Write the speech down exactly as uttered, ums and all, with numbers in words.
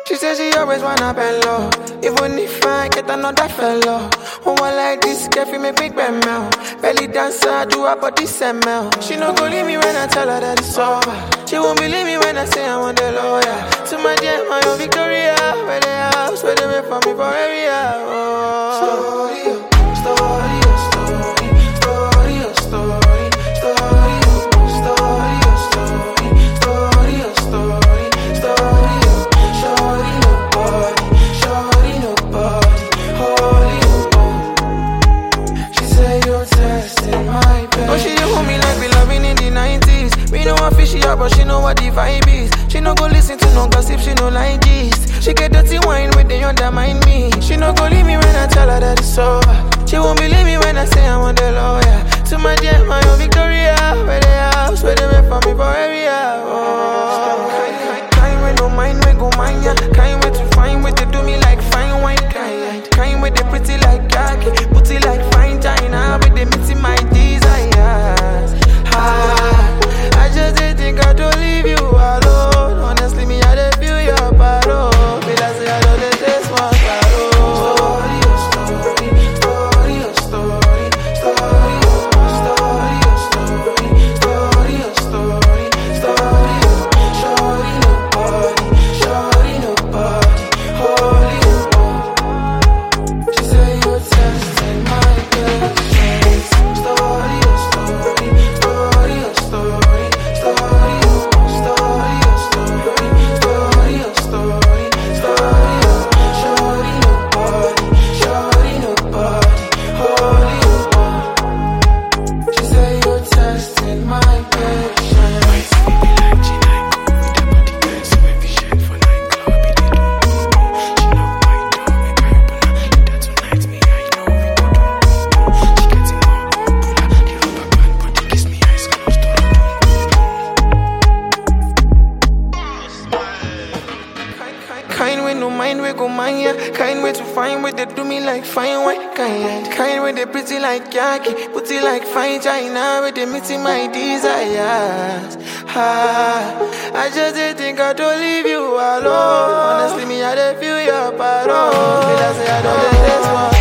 She says she always wanna bend low. Even if I get another fellow. One like this, girl, fi make me bend mel. Belly dancer, do her body smell. She no go leave me when I tell her that it's over. She won't believe me when I say I want the lawyer. To my dear, my own Victoria. Where they house, where they wait for me for every hour. Story, story, story, story, story, story, story, story, story, story, story. Shorty nobody, shorty nobody, holy nobody. She say you're testing my pain. Oh, she dey hold me like we loving in the nineties. We know how fishy up, but she know what the vibe is. She no go listen to no gossip, she no like gist. She get dirty wine when they undermine me. She no go leave me when I tell her that it's over. She won't believe me when I say I want the lawyer. To my dear, my own Victoria. Where they house, where they wait for me for every hour. Kind with no mind, we go mind ya. Kind with to fine, with they do me like fine wine. Kind, kind with they pretty like khaki, booty like fine china. With they meeting my desires. Ah, I just didn't think I don't leave you alone. Honestly, me I dey feel your parole. Feel like say I don't let this one parole. Story, story, story, story, story, story, story, story, story. Shorty nobody, shorty nobody, holy nobody. She say you're testing my patience. Story, story, story, story, story, story, story, story, story, story. Shorty nobody, shorty nobody, holy nobody. She say you're testing my patience. Kind with no mind, we go mind ya. Kind way to fine with they do me like fine wine. Kind, kind with they pretty like khaki, booty like fine china. With they meeting my desires. Ah, I just didn't think I don't leave you alone. Honestly, me I dey feel your parole. Feel like say I don't let this one.